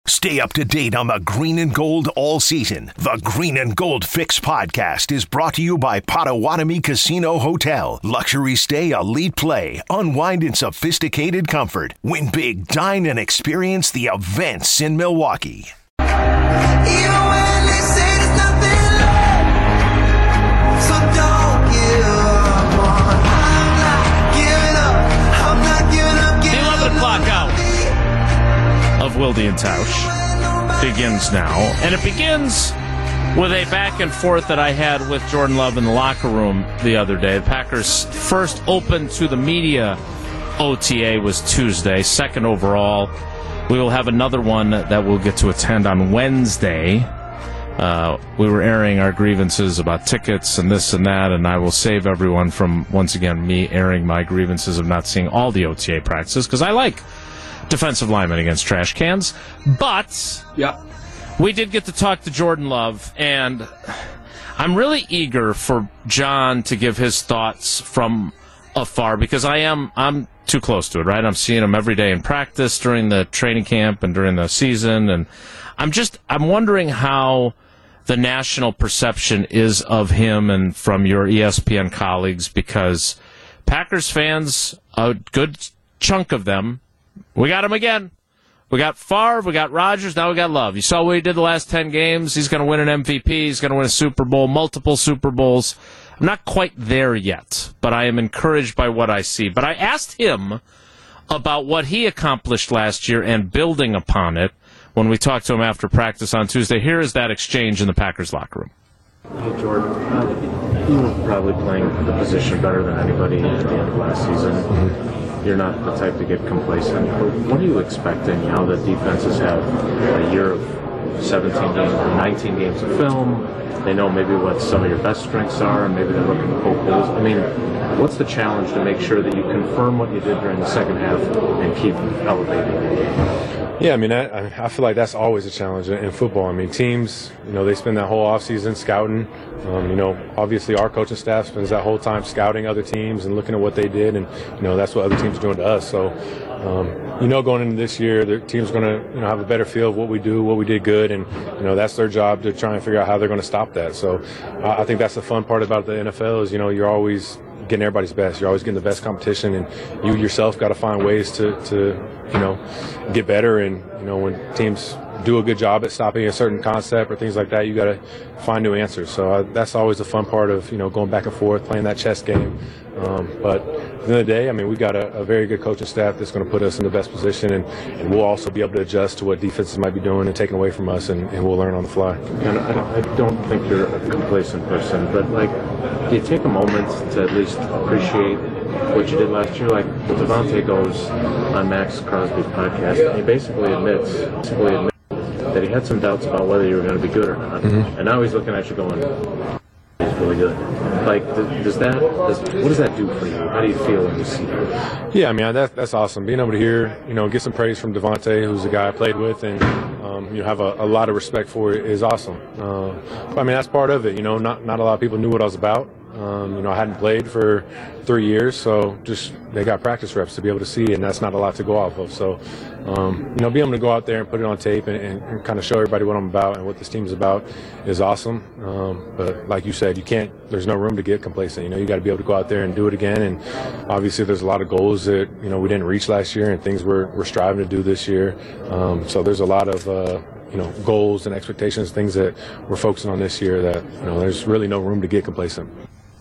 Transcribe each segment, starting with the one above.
Stay up to date on the green and gold all season. The Green and Gold Fix podcast is brought to you by Potawatomi Casino Hotel. Luxury stay, elite play, unwind in sophisticated comfort. Win big, dine, and experience the events in Milwaukee. Even when they say there's nothing left, so don't give up on. I'm not giving up. I'm not giving up. The 11 o'clock hour of Wilde and Tausch begins now, and it begins with a back and forth that I had with Jordan Love in the locker room the other day. The Packers' first open to the media OTA was Tuesday, second overall. We will have another one that we'll get to attend on Wednesday. We were airing our grievances about tickets and this and that, and I will save everyone from, once again, me airing my grievances of not seeing all the OTA practices, because I like defensive linemen against trash cans. But we did get to talk to Jordan Love, and I'm really eager for John to give his thoughts from afar, because I'm too close to it, right? I'm seeing him every day in practice during the training camp and during the season, and I'm wondering how the national perception is of him and from your ESPN colleagues, because Packers fans, a good chunk of them, we got him again. We got Favre, we got Rodgers, now we got Love. You saw what he did the last 10 games. He's going to win an MVP. He's going to win a Super Bowl, multiple Super Bowls. I'm not quite there yet, but I am encouraged by what I see. But I asked him about what he accomplished last year and building upon it when we talked to him after practice on Tuesday. Here is that exchange in the Packers locker room. Hey, Jordan, you were probably playing the position better than anybody at the end of last season. You're not the type to get complacent. What are you expecting now that defenses have a year of 17 games or 19 games of film? They know maybe what some of your best strengths are, and maybe they're looking to poke holes. I mean, what's the challenge to make sure that you confirm what you did during the second half and keep elevating it? Yeah, I mean, I feel like that's always a challenge in football. I mean, teams, they spend that whole offseason scouting. Obviously our coaching staff spends that whole time scouting other teams and looking at what they did, and, that's what other teams are doing to us. So, going into this year, the team's going to, have a better feel of what we do, what we did good, and, that's their job to try and figure out how they're going to stop that. So I think that's the fun part about the NFL is, you're always getting everybody's best. You're always getting the best competition, and you yourself got to find ways to get better. And, when teams do a good job at stopping a certain concept or things like that, you got to find new answers. So that's always the fun part of, going back and forth, playing that chess game. But at the end of the day, I mean, we've got a very good coaching staff that's going to put us in the best position, and we'll also be able to adjust to what defenses might be doing and taking away from us, and we'll learn on the fly. And I don't think you're a complacent person, but, do you take a moment to at least appreciate what you did last year? Like, Davante goes on Max Crosby's podcast, and he basically admits that he had some doubts about whether you were going to be good or not. Mm-hmm. And now he's looking at you going, he's really good. Like, what does that do for you? How do you feel when you see that? Yeah, I mean, that's awesome. Being able to hear, get some praise from Davante, who's a guy I played with, and have a lot of respect for it is awesome. But, I mean, that's part of it. Not a lot of people knew what I was about. I hadn't played for 3 years, so just they got practice reps to be able to see, and that's not a lot to go off of. So, being able to go out there and put it on tape and kind of show everybody what I'm about and what this team's about is awesome. But like you said, there's no room to get complacent. You got to be able to go out there and do it again. And obviously there's a lot of goals that, we didn't reach last year and things we're striving to do this year. So there's a lot of, goals and expectations, things that we're focusing on this year that, there's really no room to get complacent.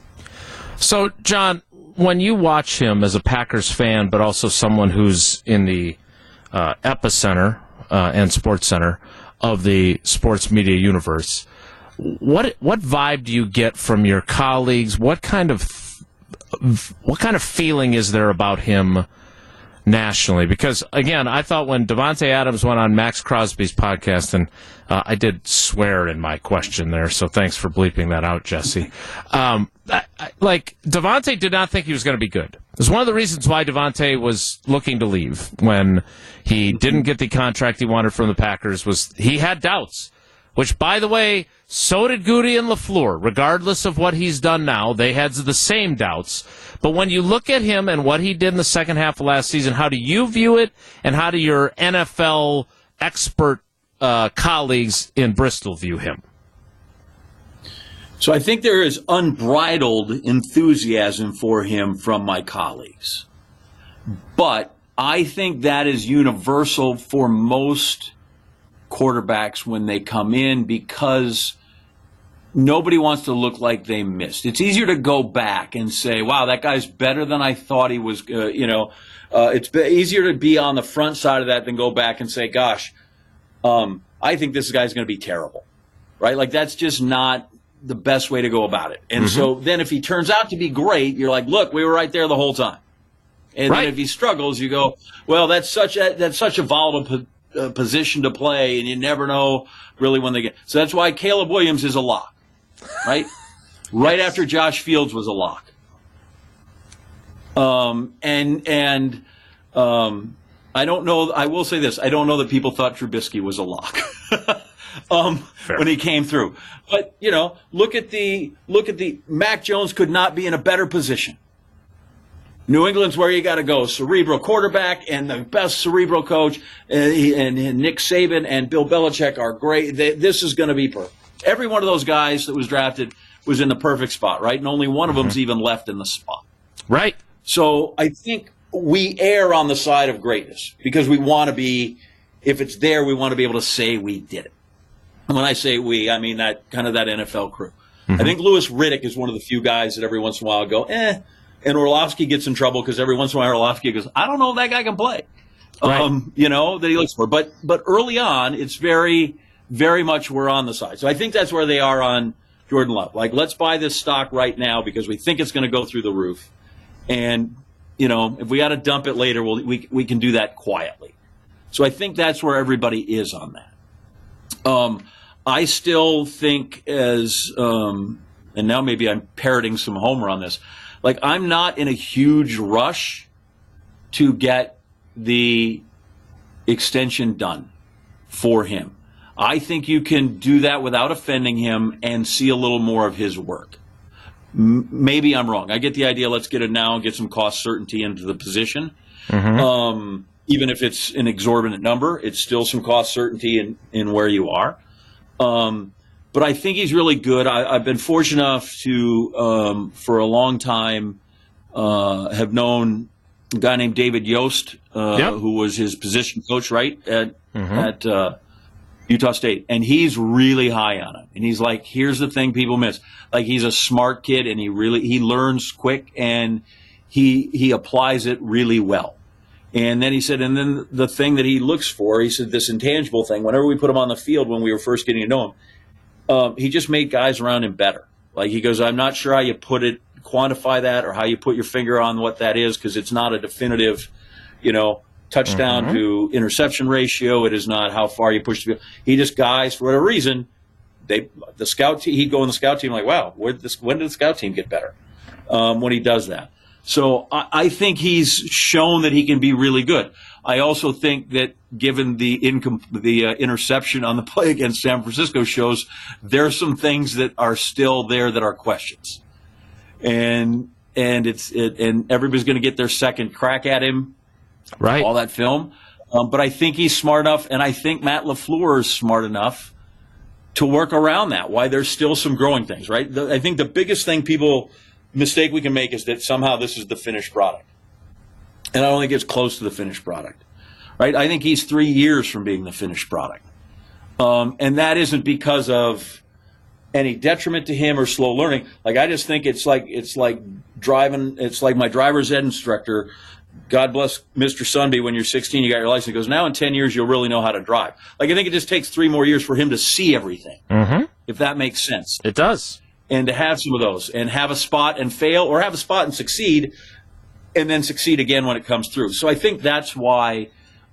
So, John, when you watch him as a Packers fan, but also someone who's in the epicenter and sports center of the sports media universe, what vibe do you get from your colleagues? What kind of feeling is there about him nationally? Because, again, I thought when Davante Adams went on Max Crosby's podcast, and I did swear in my question there, so thanks for bleeping that out, Jesse. Davante did not think he was going to be good. It was one of the reasons why Davante was looking to leave when he didn't get the contract he wanted from the Packers, was he had doubts. Which, by the way, so did Goody and LaFleur. Regardless of what he's done now, they had the same doubts. But when you look at him and what he did in the second half of last season, how do you view it, and how do your NFL expert colleagues in Bristol view him? So I think there is unbridled enthusiasm for him from my colleagues. But I think that is universal for most quarterbacks when they come in, because nobody wants to look like they missed. It's easier to go back and say, wow, that guy's better than I thought he was. It's easier to be on the front side of that than go back and say, gosh, I think this guy's going to be terrible, right? Like, that's just not the best way to go about it. And so then if he turns out to be great, you're like, look, we were right there the whole time. And then if he struggles, you go, well, that's such a volatile position to play, and you never know really when they get. So that's why Caleb Williams is a lock, right? Right after Josh Fields was a lock. I don't know. I will say this: I don't know that people thought Trubisky was a lock when he came through. But look at the Mac Jones could not be in a better position. New England's where you got to go. Cerebral quarterback and the best cerebral coach, and Nick Saban and Bill Belichick are great. This is going to be perfect. Every one of those guys that was drafted was in the perfect spot, right? And only one of them's even left in the spot. Right. So I think we err on the side of greatness because we want to be, if it's there, we want to be able to say we did it. And when I say we, I mean that kind of that NFL crew. I think Louis Riddick is one of the few guys that every once in a while go, and Orlovsky gets in trouble because every once in a while Orlovsky goes, I don't know if that guy can play, that he looks for. But early on, it's very, very much we're on the side. So I think that's where they are on Jordan Love. Like, let's buy this stock right now because we think it's going to go through the roof. And, if we got to dump it later, we can do that quietly. So I think that's where everybody is on that. I still think and now maybe I'm parroting some Homer on this, like, I'm not in a huge rush to get the extension done for him. I think you can do that without offending him and see a little more of his work. Maybe I'm wrong. I get the idea, let's get it now and get some cost certainty into the position. Even if it's an exorbitant number, it's still some cost certainty in where you are. But I think he's really good. I've been fortunate enough to, for a long time, have known a guy named David Yost, who was his position coach, right, at Utah State. And he's really high on him. And he's like, here's the thing people miss. Like, he's a smart kid, and he learns quick, and he applies it really well. And then he said, and then the thing that he looks for, he said, this intangible thing, whenever we put him on the field when we were first getting to know him, he just made guys around him better. Like, he goes, I'm not sure how you quantify that or how you put your finger on what that is, because it's not a definitive, touchdown to interception ratio. It is not how far you push the field. He just, guys, for whatever reason, he'd go in the scout team like, wow, when did the scout team get better when he does that? So I think he's shown that he can be really good. I also think that given the interception on the play against San Francisco shows there's some things that are still there that are questions, and everybody's going to get their second crack at him, right? All that film, but I think he's smart enough, and I think Matt LaFleur is smart enough to work around that. Why there's still some growing things, right? I think the biggest mistake we can make is that somehow this is the finished product. And I don't think it's close to the finished product, right? I think he's 3 years from being the finished product. And that isn't because of any detriment to him or slow learning. Like, I just think it's like driving. It's like my driver's ed instructor. God bless Mr. Sunby. When you're 16, you got your license. He goes, now in 10 years, you'll really know how to drive. Like, I think it just takes 3 more years for him to see everything, if that makes sense. It does. And to have some of those and have a spot and fail, or have a spot and succeed, and then succeed again when it comes through. So I think that's why,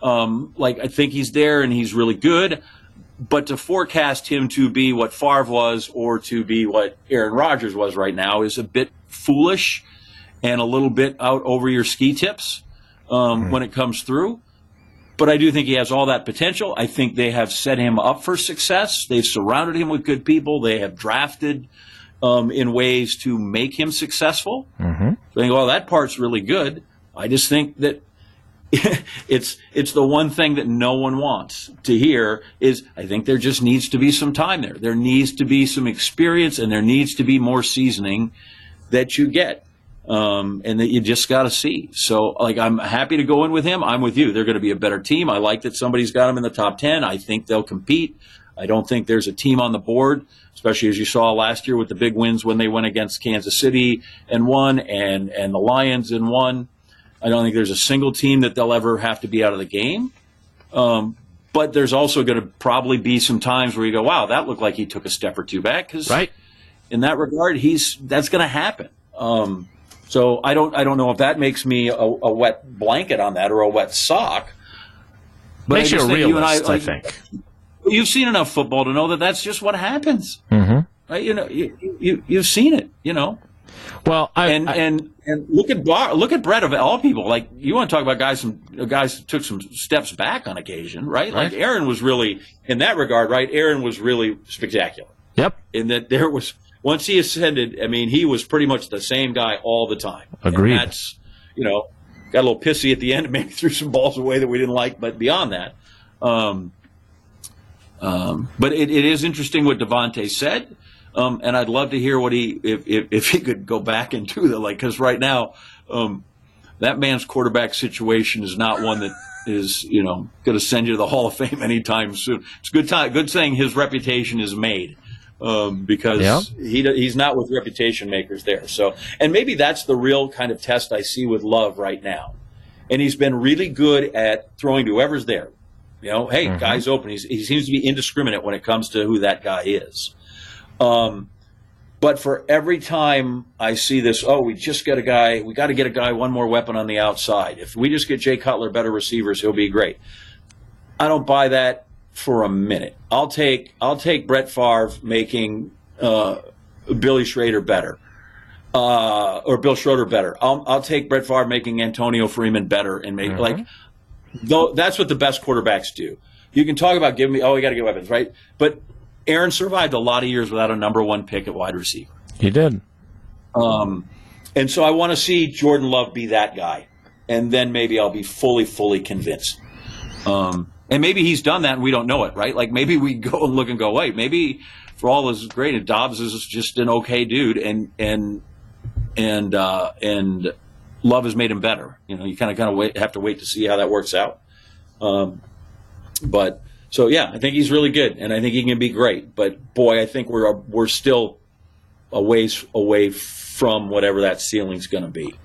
I think he's there and he's really good. But to forecast him to be what Favre was or to be what Aaron Rodgers was right now is a bit foolish and a little bit out over your ski tips when it comes through. But I do think he has all that potential. I think they have set him up for success. They've surrounded him with good people. They have drafted in ways to make him successful. So I think, well, that part's really good. I just think that it's the one thing that no one wants to hear is, I think there just needs to be some time there. There needs to be some experience, and there needs to be more seasoning that you get, and that you just got to see. So, like, I'm happy to go in with him. I'm with you. They're going to be a better team. I like that somebody's got them in the top 10. I think they'll compete. I don't think there's a team on the board, especially as you saw last year with the big wins when they went against Kansas City and won, and the Lions and won. I don't think there's a single team that they'll ever have to be out of the game. But there's also going to probably be some times where you go, wow, that looked like he took a step or two back. Because in that regard, that's going to happen. So I don't know if that makes me a wet blanket on that or a wet sock. But makes you a realist, I think. You've seen enough football to know that that's just what happens. Mm-hmm. Right? You know, you've seen it. You know. Well, and look at Brett of all people. Like, you want to talk about guys who took some steps back on occasion, right? Like Aaron was really, in that regard, right? Aaron was really spectacular. Yep. In that there was, once he ascended, I mean, he was pretty much the same guy all the time. Agreed. And that's, you know, got a little pissy at the end and maybe threw some balls away that we didn't like, but beyond that. But it is interesting what Davante said. And I'd love to hear what if he could go back and do that, like, because right now, that man's quarterback situation is not one that is, you know, going to send you to the Hall of Fame anytime soon. It's good saying his reputation is made, because he's not with reputation makers there. So, and maybe that's the real kind of test I see with Love right now. And he's been really good at throwing to whoever's there. You know, hey, guy's open. He seems to be indiscriminate when it comes to who that guy is. But for every time I see this, we just got a guy, we got to get a guy, one more weapon on the outside. If we just get Jay Cutler better receivers, he'll be great. I don't buy that for a minute. I'll take Brett Favre making Billy Schrader better, or Bill Schroeder better. I'll take Brett Favre making Antonio Freeman better, and make that's what the best quarterbacks do. You can talk about we got to get weapons, right? But Aaron survived a lot of years without a number one pick at wide receiver. He did. And so I want to see Jordan Love be that guy. And then maybe I'll be fully convinced. And maybe he's done that and we don't know it, right? Like, maybe we go and look and go, wait, maybe for all this great, and Dobbs is just an okay dude, and Love has made him better. You know, you kind of have to wait to see how that works out. So, yeah, I think he's really good, and I think he can be great. But, boy, I think we're still a ways away from whatever that ceiling's going to be.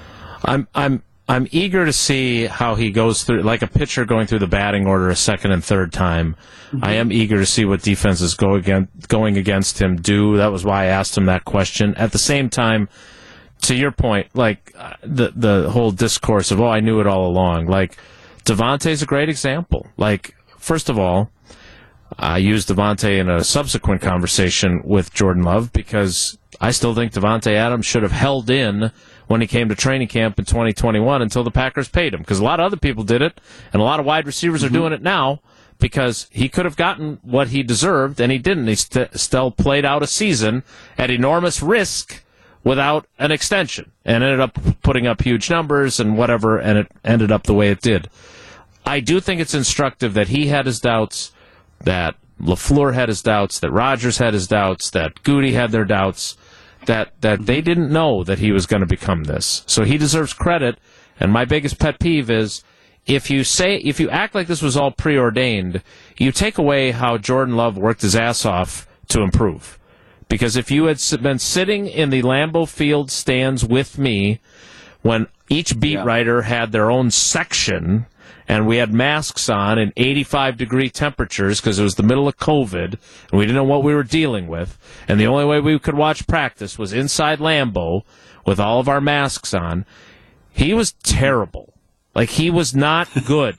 I'm eager to see how he goes through, like a pitcher going through the batting order a second and third time. I am eager to see what defenses going against him do. That was why I asked him that question. At the same time, to your point, like the whole discourse of, I knew it all along. Like, Davante's a great example. Like, first of all, I used Davante in a subsequent conversation with Jordan Love because I still think Davante Adams should have held in when he came to training camp in 2021 until the Packers paid him, because a lot of other people did it, and a lot of wide receivers are doing it now, because he could have gotten what he deserved, and he didn't. He still played out a season at enormous risk without an extension, and ended up putting up huge numbers and whatever, and it ended up the way it did. I do think it's instructive that he had his doubts, that LaFleur had his doubts, that Rodgers had his doubts, that Goody had their doubts, that they didn't know that he was going to become this. So he deserves credit, and my biggest pet peeve is if you act like this was all preordained, you take away how Jordan Love worked his ass off to improve. Because if you had been sitting in the Lambeau Field stands with me when each beat writer had their own section, and we had masks on in 85-degree temperatures because it was the middle of COVID, and we didn't know what we were dealing with, and the only way we could watch practice was inside Lambeau with all of our masks on, he was terrible. Like, he was not good.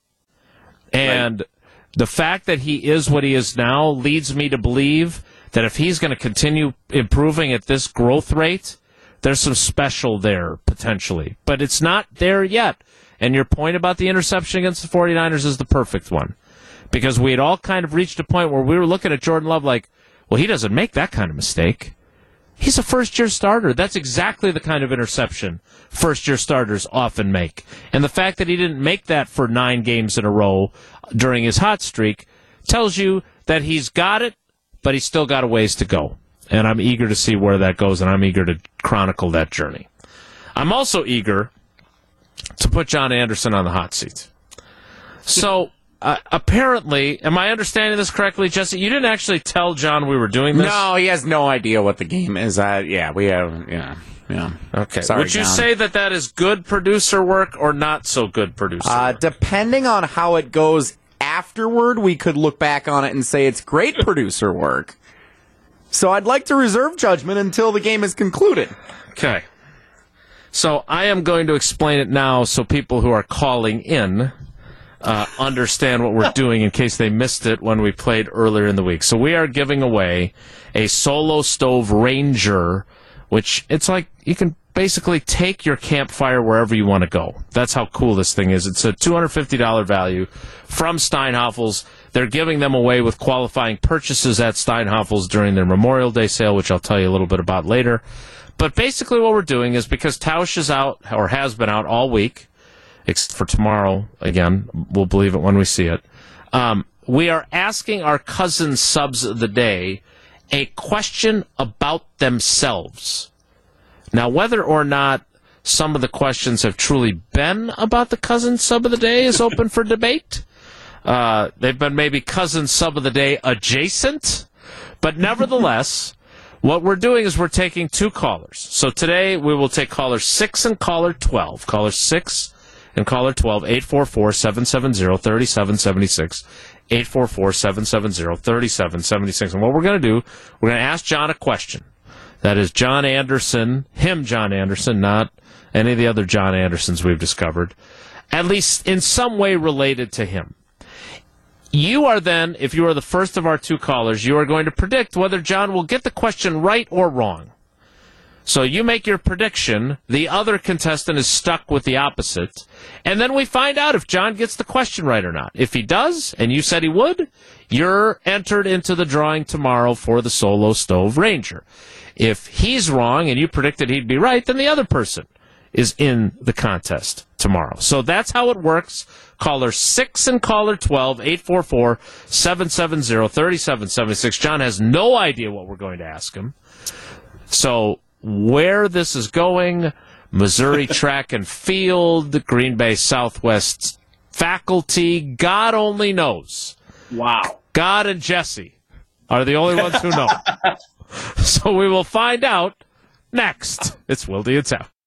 And the fact that he is what he is now leads me to believe that if he's going to continue improving at this growth rate, there's some special there, potentially. But it's not there yet. And your point about the interception against the 49ers is the perfect one. Because we had all kind of reached a point where we were looking at Jordan Love like, well, he doesn't make that kind of mistake. He's a first-year starter. That's exactly the kind of interception first-year starters often make. And the fact that he didn't make that for 9 games in a row during his hot streak tells you that he's got it, but he's still got a ways to go. And I'm eager to see where that goes, and I'm eager to chronicle that journey. I'm also eager to put John Anderson on the hot seat. So, apparently, am I understanding this correctly, Jesse? You didn't actually tell John we were doing this? No, he has no idea what the game is. Yeah. Okay. Sorry, Would you John. say that is good producer work or not so good producer work? Depending on how it goes afterward, we could look back on it and say it's great producer work. So I'd like to reserve judgment until the game is concluded. Okay. So I am going to explain it now so people who are calling in understand what we're doing in case they missed it when we played earlier in the week. So we are giving away a Solo Stove Ranger, which it's like you can basically take your campfire wherever you want to go. That's how cool this thing is. It's a $250 value from Steinhafels. They're giving them away with qualifying purchases at Steinhafels during their Memorial Day sale, which I'll tell you a little bit about later. But basically what we're doing is because Tausch is out, or has been out all week, except for tomorrow, again, we'll believe it when we see it, we are asking our cousin subs of the day a question about themselves. Now, whether or not some of the questions have truly been about the cousin sub of the day is open for debate. They've been maybe cousin sub of the day adjacent, but nevertheless, what we're doing is we're taking 2 callers. So today we will take caller 6 and caller 12. Caller 6 and caller 12, 844-770-3776. 844-770-3776. And what we're going to do, we're going to ask John a question. That is John Anderson, John Anderson, not any of the other John Andersons we've discovered, at least in some way related to him. You are then, if you are the first of our 2 callers, you are going to predict whether John will get the question right or wrong. So you make your prediction, the other contestant is stuck with the opposite, and then we find out if John gets the question right or not. If he does, and you said he would, you're entered into the drawing tomorrow for the Solo Stove Ranger. If he's wrong and you predicted he'd be right, then the other person is in the contest tomorrow. So that's how it works. Caller 6 and caller 12, 844-770-3776. John has no idea what we're going to ask him. So where this is going, Missouri Track and Field, Green Bay Southwest faculty, God only knows. Wow. God and Jesse are the only ones who know. So we will find out next. It's Wilde and Tausch.